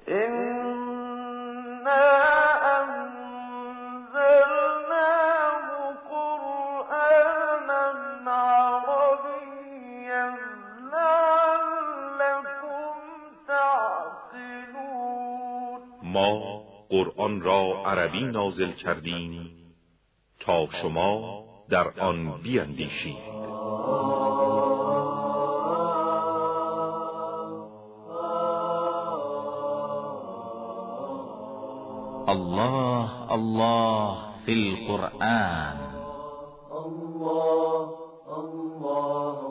ما قرآن را عربی نازل کردیم تا شما در آن بیندیشید. الله الله فی القرآن. الله الله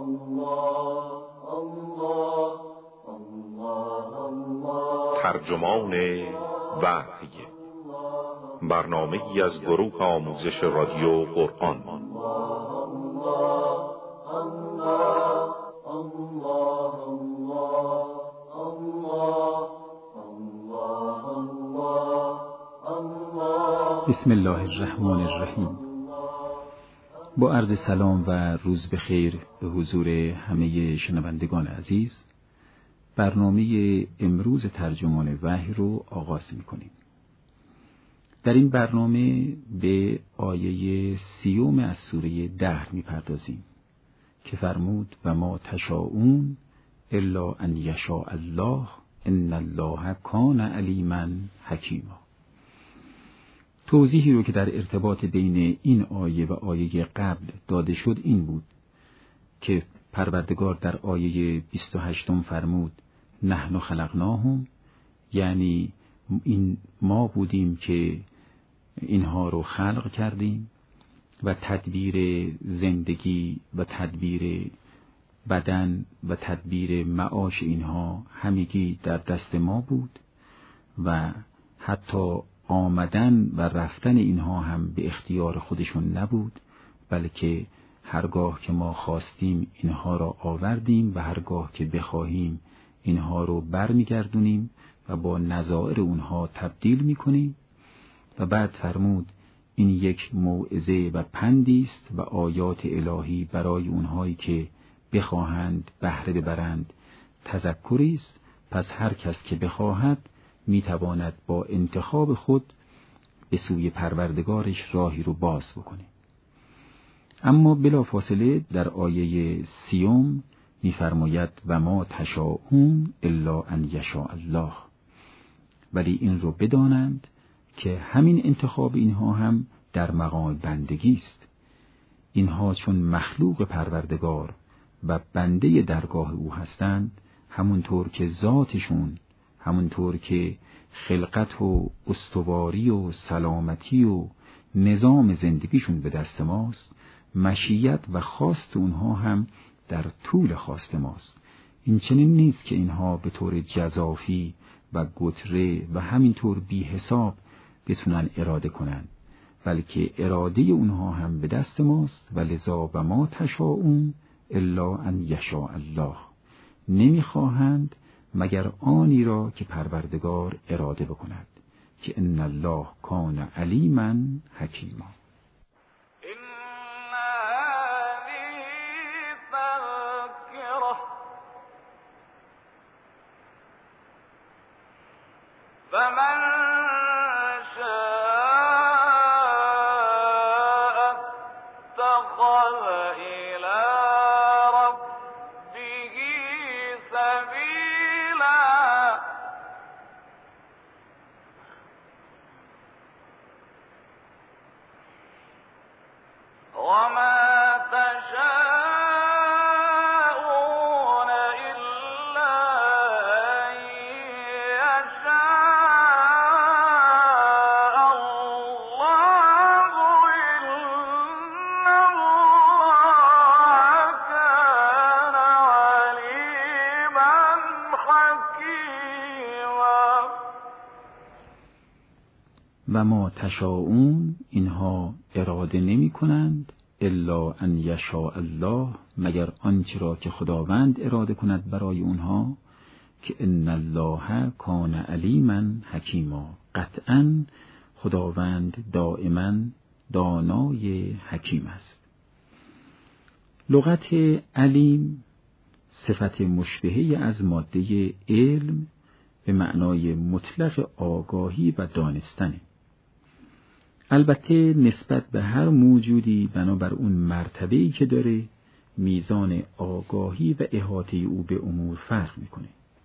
الله الله الله. ترجمان وحی، برنامه‌ای از گروه آموزش رادیو قرآن. بسم الله الرحمن الرحیم. با عرض سلام و روز بخیر به حضور همه شنوندگان عزیز، برنامه امروز ترجمان وحی رو آغاز می‌کنیم. در این برنامه به آیه 30 از سوره دهر می‌پردازیم که فرمود و ما تشاءون الا ان یشاء الله ان الله کان علیما حکیما. توضیحی رو که در ارتباط بین این آیه و آیه قبل داده شد این بود که پروردگار در آیه 28 فرمود نحن خلقناهم، یعنی این ما بودیم که اینها رو خلق کردیم و تدبیر زندگی و تدبیر بدن و تدبیر معاش اینها همگی در دست ما بود و حتی آمدن و رفتن اینها هم به اختیار خودشون نبود، بلکه هرگاه که ما خواستیم اینها را آوردیم و هرگاه که بخواهیم اینها رو برمیگردونیم و با نظائر اونها تبدیل میکنیم. و بعد فرمود این یک موعظه و پندی است و آیات الهی برای اونهایی که بخواهند بهره ببرند تذکری است. پس هر کس که بخواهد میتواند با انتخاب خود به سوی پروردگارش راهی رو باز بکنه. اما بلافاصله در آیه 30 میفرماید و ما تشاءون الا ان یشاء الله، ولی این رو بدانند که همین انتخاب اینها هم در مقام بندگی است. اینها چون مخلوق پروردگار و بنده درگاه او هستند، همونطور که ذاتشون، همونطور که خلقت و استواری و سلامتی و نظام زندگیشون به دست ماست، مشیت و خواست اونها هم در طول خواست ماست. این چنین نیست که اینها به طور جزافی و گتره و همینطور بی حساب بتونن اراده کنن، بلکه اراده اونها هم به دست ماست. و لذا و ما تشاءون الا ان یشاء الله، نمیخواهند مگر آنی را که پروردگار اراده بکند که ان الله کان علیما حکیما. و ما تشاءون، اینها اراده نمی کنند الا ان یشاء الله، مگر آنچه را که خداوند اراده کند برای اونها که ان الله کان علیما حکیما، قطعا خداوند دائما دانای حکیم است. لغت علیم صفت مشبهه از ماده علم به معنای مطلق آگاهی و دانستنه. البته نسبت به هر موجودی بنابر اون مرتبه‌ای که داره میزان آگاهی و احاطه او به امور فرق میکنه.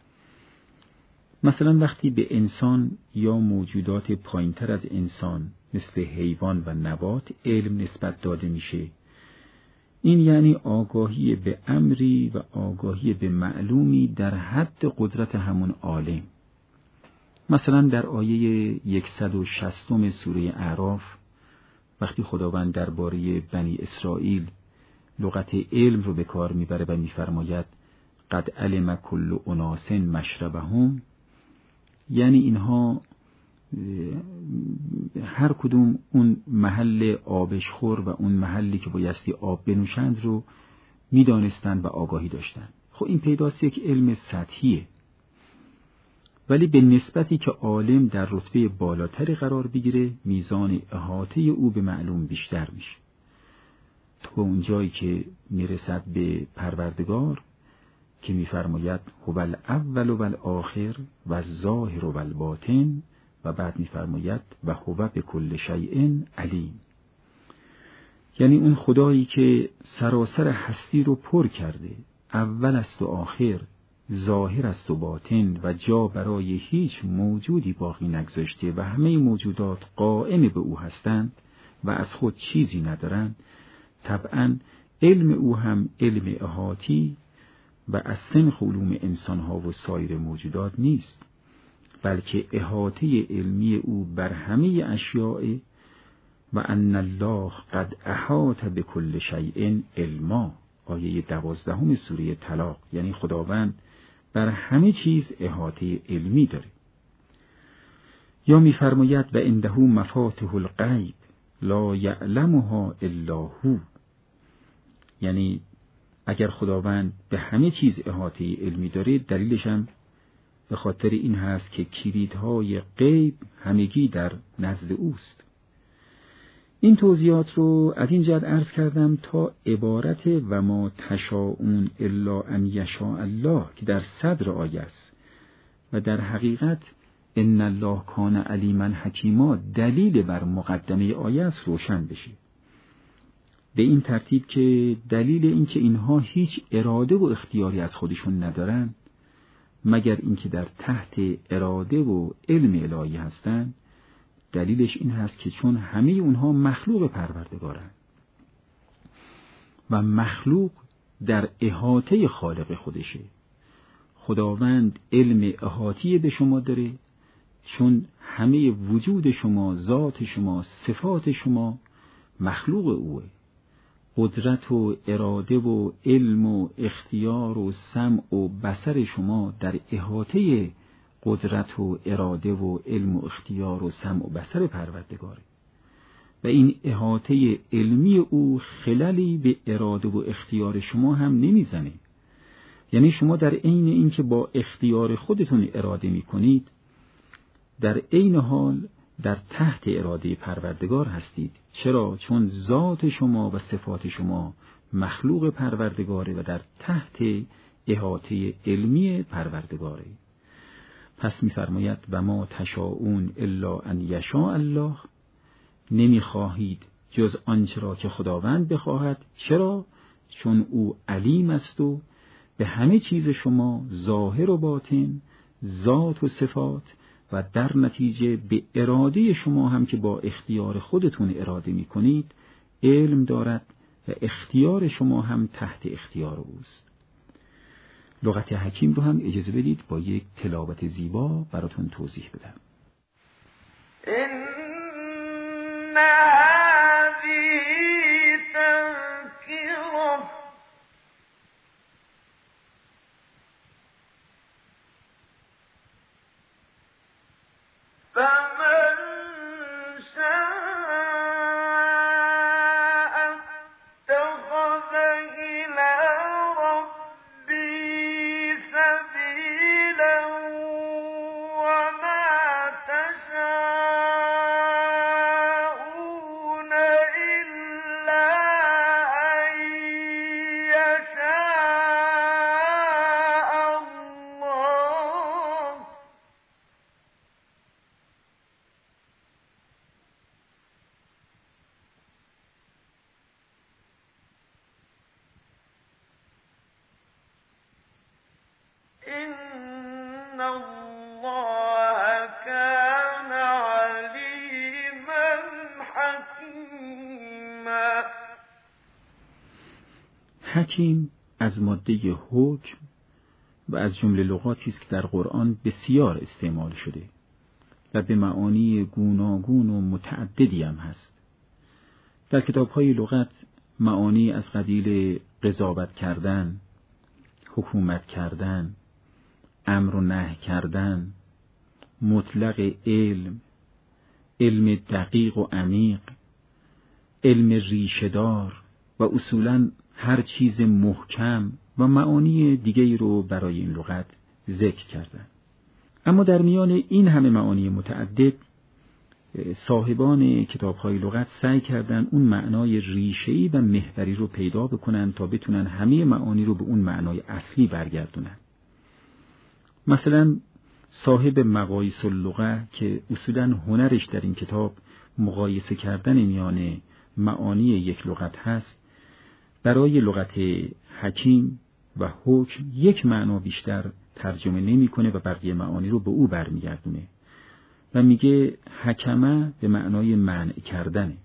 مثلا وقتی به انسان یا موجودات پایینتر از انسان مثل حیوان و نبات علم نسبت داده میشه، این یعنی آگاهی به امری و آگاهی به معلومی در حد قدرت همون عالم. مثلا در آیه 160 سوره اعراف وقتی خداوند درباره بنی اسرائیل لغت علم رو به کار میبره و میفرماید قد علم کل اناس مشربهم، یعنی اینها هر کدوم اون محل آبشخور و اون محلی که بایستی آب بنوشند رو میدانستند و آگاهی داشتند. خب این پیداست یک علم سطحیه، ولی به نسبتی که عالم در رتبه بالاتری قرار بگیره میزان احاطه او به معلوم بیشتر میشه، تا اون جایی که میرسد به پروردگار که میفرماید هو الاول و الاخر و الظاهر و الباطن، و بعد میفرماید و هو بكل شیء علیم. یعنی اون خدایی که سراسر هستی رو پر کرده، اول است و آخر، ظاهر است و باطن و جا برای هیچ موجودی باقی نگذاشته و همه موجودات قائم به او هستند و از خود چیزی ندارند، طبعا علم او هم علم احاطی و از سنخ علوم انسانها و سایر موجودات نیست، بلکه احاطه علمی او بر همه اشیاء و ان الله قد احاط بكل شیء علما، آیه 12 سوره طلاق. یعنی خداوند بر همه چیز احاطه علمی داره. یا می‌فرماید و عنده مفاتح الغیب لا یعلمها الا هو، یعنی اگر خداوند به همه چیز احاطه علمی داره، دلیلش هم به خاطر این هست که کلیدهای غیب همگی در نزد اوست. این توضیحات رو از این جهت عرض کردم تا عبارت و ما تشاءون الا ان یشاء الله که در صدر آیه است و در حقیقت ان الله کان علیما حکیما دلیل بر مقدمه آیه است روشن بشه، به این ترتیب که دلیل این که اینها هیچ اراده و اختیاری از خودشون ندارن مگر اینکه در تحت اراده و علم الهی هستند، دلیلش این هست که چون همه اونها مخلوق پروردگارن و مخلوق در احاطه خالق خودشه. خداوند علم احاطی به شما داره، چون همه وجود شما، ذات شما، صفات شما مخلوق اوه. قدرت و اراده و علم و اختیار و سمع و بصر شما در احاطه قدرت و اراده و علم و اختیار و سمع و بصر پروردگاره و این احاطه علمی او خللی به اراده و اختیار شما هم نمیزنه. یعنی شما در عین این که با اختیار خودتون اراده میکنید، در عین حال در تحت اراده پروردگار هستید. چرا؟ چون ذات شما و صفات شما مخلوق پروردگاره و در تحت احاطه علمی پروردگاره. پس می‌فرماید و ما تشاءون الا ان یشاء الله، نمی‌خواهید جز آنچه را که خداوند بخواهد. چرا؟ چون او علیم است و به همه چیز شما ظاهر و باطن، ذات و صفات و در نتیجه به اراده شما هم که با اختیار خودتون اراده می‌کنید علم دارد و اختیار شما هم تحت اختیار اوست. لغت حکیم رو هم اجازه بدید با یک تلاوت زیبا براتون توضیح بدم. إن هذه تذكرة فمن شاء اتخذ إلى ربه سبيلا وما تشاءون إلا أن الله كان علیما حکیما. حکیم از ماده حکم و از جمله لغاتی است که در قرآن بسیار استعمال شده و به معانی گوناگون و متعددی هم هست. در کتاب‌های لغت معانی از قبیل قضاوت کردن، حکومت کردن، امر و نهی کردن، مطلق علم، علم دقیق و عمیق، علم ریشه‌دار و اصولاً هر چیز محکم و معانی دیگری رو برای این لغت ذکر کردن. اما در میان این همه معانی متعدد صاحبان کتاب‌های لغت سعی کردن اون معنای ریشه‌ای و محوری رو پیدا بکنن تا بتونن همه معانی رو به اون معنای اصلی برگردونن. مثلا صاحب مقاییس اللغه که اصولاً هنرش در این کتاب مقایسه کردن میان معانی یک لغت هست، برای لغت حکیم و حکم یک معنا بیشتر ترجمه نمی‌کنه و بقیه معانی رو به او برمیگردونه و میگه حکمه به معنای منع کردنه.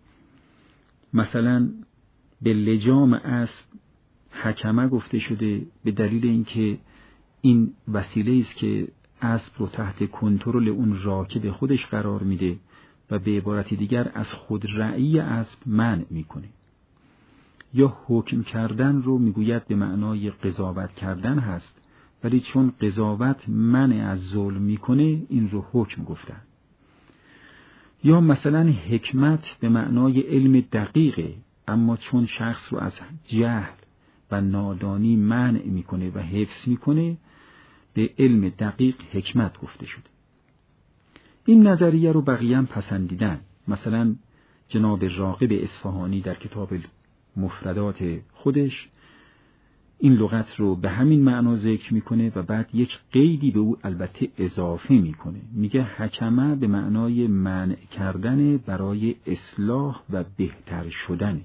مثلا به لجام اسب حکمه گفته شده به دلیل اینکه این وسیله است که اسب رو تحت کنترل اون راکب خودش قرار میده و به عبارت دیگر از خودرأیی اسب منع میکنه. یا حکم کردن رو میگوید به معنای قضاوت کردن هست، ولی چون قضاوت منع از ظلم میکنه این رو حکم گفتن. یا مثلا حکمت به معنای علم دقیقه، اما چون شخص رو از جهل و نادانی منع میکنه و حفظ میکنه به علم دقیق حکمت گفته شده. این نظریه رو بقیه هم پسندیدن. مثلا جناب راغب اصفهانی در کتاب مفردات خودش این لغت رو به همین معنا ذکر میکنه و بعد یک قیدی به او البته اضافه میکنه. میگه حکمه به معنای منع کردن برای اصلاح و بهتر شدن.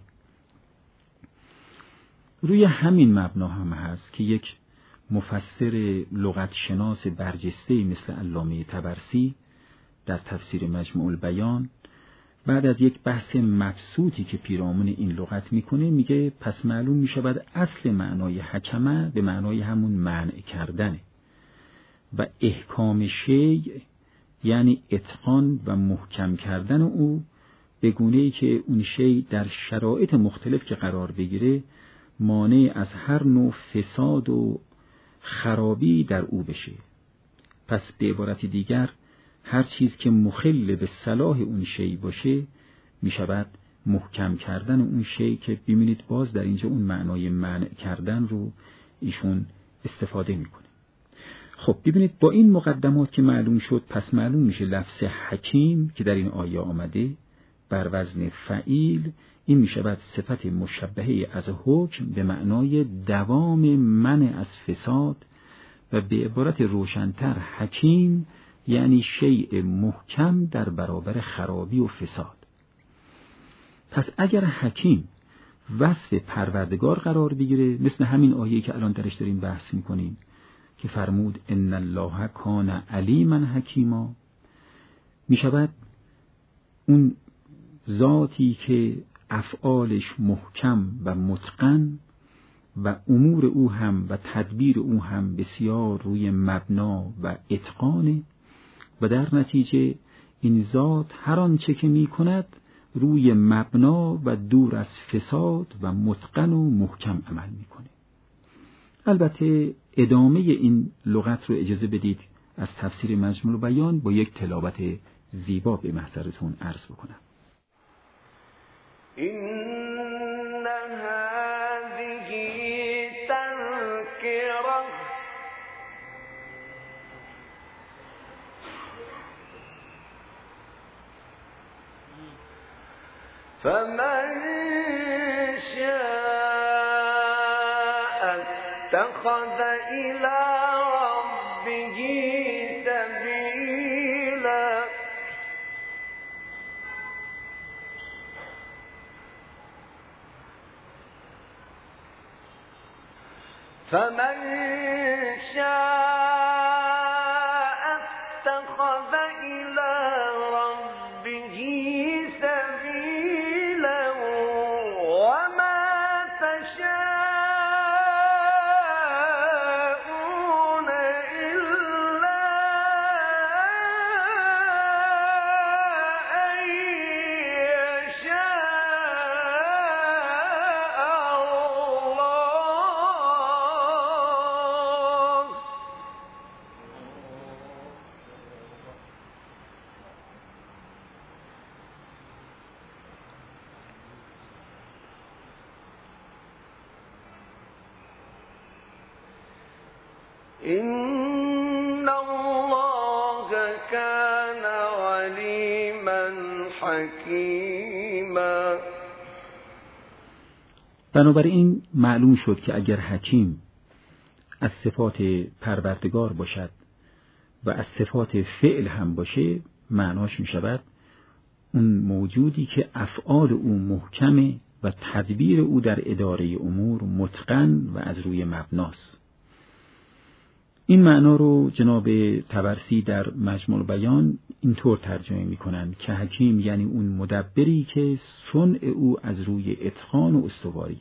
روی همین مبنا هم هست که یک مفسر لغت شناس برجسته مثل علامه طبرسی در تفسیر مجموع البیان بعد از یک بحث مبسوطی که پیرامون این لغت میکنه میگه پس معلوم میشود اصل معنای حکمه به معنای همون منع کردنه و احکام شیء یعنی اتقان و محکم کردن او به گونه‌ای که اون شیء در شرایط مختلف که قرار بگیره مانع از هر نوع فساد و خرابی در او بشه. پس به عبارت دیگر هر چیز که مخل به صلاح اون شیء باشه می شود محکم کردن اون شیء که ببینید باز در اینجا اون معنای منع کردن رو ایشون استفاده میکنه. خب ببینید با این مقدمات که معلوم شد پس معلوم میشه لفظ حکیم که در این آیه آمده بر وزن فعیل این می شود صفت مشبهه از حکم به معنای دوام منع از فساد و به عبارت روشن‌تر حکیم یعنی شیء محکم در برابر خرابی و فساد. پس اگر حکیم وصف پروردگار قرار بگیره مثل همین آیه‌ای که الان درش داریم بحث میکنیم که فرمود ان الله کان علیما حکیما، می شود اون ذاتی که افعالش محکم و متقن و امور او هم و تدبیر او هم بسیار روی مبنا و اتقانه و در نتیجه این ذات هر آنچه که می کند روی مبنا و دور از فساد و متقن و محکم عمل می کنه. البته ادامه این لغت رو اجازه بدید از تفسیر مجموع البیان با یک تلاوت زیبا به محضرتون عرض بکنم. إن هذه تذكرة فمن شاء اتخذ إلى ربه سبيلا فمن شاء إن الله كان عليما حكیما. بنابراین معلوم شد که اگر حکیم از صفات پروردگار باشد و از صفات فعل هم باشه، معناش می شود اون موجودی که افعال او محکمه و تدبیر او در اداره امور متقن و از روی مبناست. این معنا رو جناب طبرسی در مجموع بیان اینطور ترجمه می‌کنند که حکیم یعنی اون مدبری که صنع او از روی اتقان و استواری.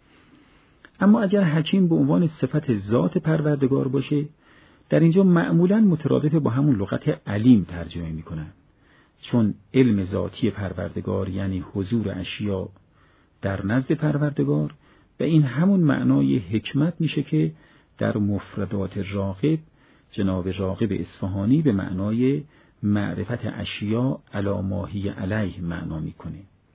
اما اگر حکیم به عنوان صفت ذات پروردگار باشه، در اینجا معمولاً مترادف با همون لغت علیم ترجمه می‌کنند، چون علم ذاتی پروردگار یعنی حضور اشیا در نزد پروردگار، و این همون معنای حکمت میشه که در مفردات راغب جناب راغب اصفهانی به معنای معرفت اشیا علی ما هی علیه معنا میکنه.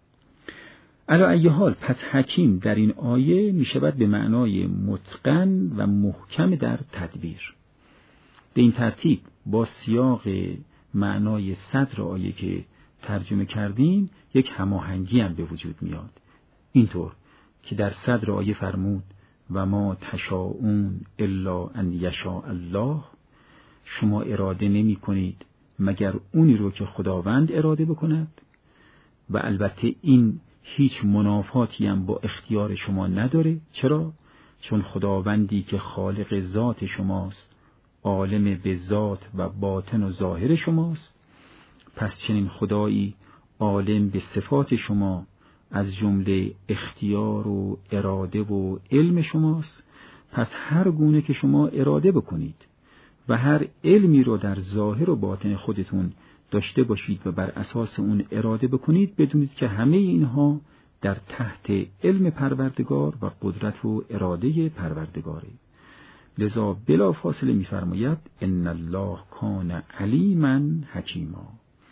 علی ای حال، پس حکیم در این آیه میشود به معنای متقن و محکم در تدبیر. به این ترتیب با سیاق معنای صدر آیه که ترجمه کردیم یک هماهنگی هم به وجود میاد، اینطور که در صدر آیه فرمود و ما تشاءون الا ان یشاء الله، شما اراده نمی کنید مگر اونی رو که خداوند اراده بکند، و البته این هیچ منافاتی هم با اختیار شما نداره. چرا؟ چون خداوندی که خالق ذات شماست، عالم به ذات و باطن و ظاهر شماست، پس چنین خدایی عالم به صفات شما از جمله اختیار و اراده و علم شماست. پس هر گونه که شما اراده بکنید و هر علمی رو در ظاهر و باطن خودتون داشته باشید و بر اساس اون اراده بکنید، بدونید که همه اینها در تحت علم پروردگار و قدرت و اراده پروردگاره. لذا بلا فاصله می‌فرماید ان الله کان علیما حکیما.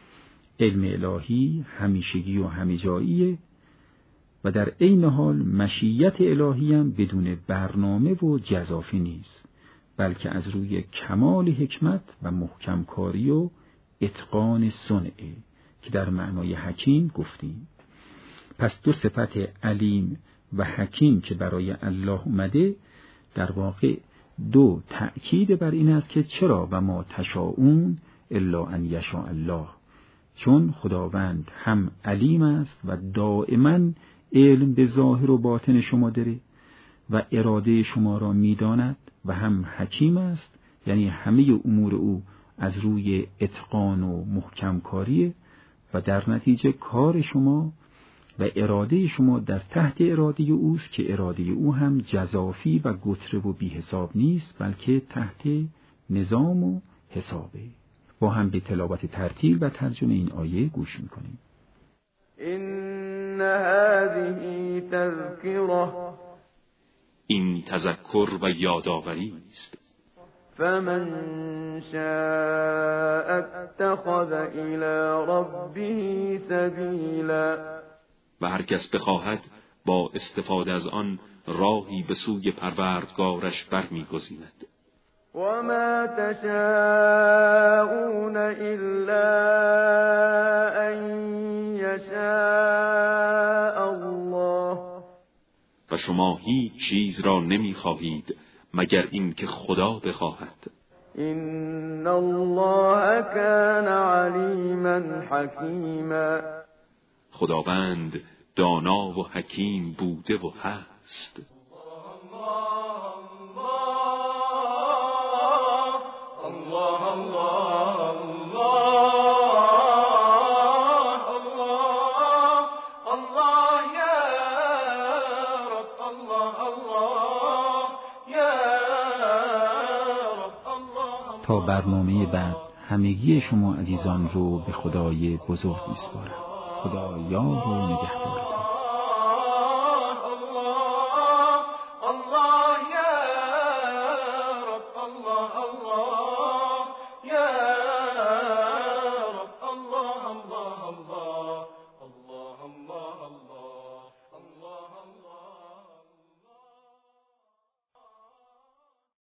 علم الهی همیشگی و همیجاییه و در عین حال مشیت الهی هم بدون برنامه و جزافی نیست، بلکه از روی کمال حکمت و محکم کاری و اتقان صنعه که در معنای حکیم گفتیم. پس دو صفت علیم و حکیم که برای الله اومده در واقع دو تأکید بر این است که چرا و ما تشاءون الا ان یشاء الله، چون خداوند هم علیم است و دائما علم به ظاهر و باطن شما داره و اراده شما را میداند، و هم حکیم است یعنی همه امور او از روی اتقان و محکم کاریه و در نتیجه کار شما و اراده شما در تحت اراده اوست که اراده او هم جزافی و گتره و بی حساب نیست، بلکه تحت نظام و حسابه. با هم به تلاوت ترتیل و ترجمه این آیه گوش میکنیم. این هذه تذکره، این تذکر و یادآوری است. فمن شاء اتخذ الی ربه سبیلا، و هر کس بخواهد با استفاده از آن راهی به سوی پروردگارش برمیگزیند. وما تشاءون الا ان یشاء الله، و شما هیچ چیز را نمیخواهید مگر این که خدا بخواهد. ان الله کان علیما حکیما، خداوند دانا و حکیم بوده و هست. تا برنامه بعد همگی شما عزیزان رو به خدای بزرگ میسپارم. خدا یار و نگهدارتون.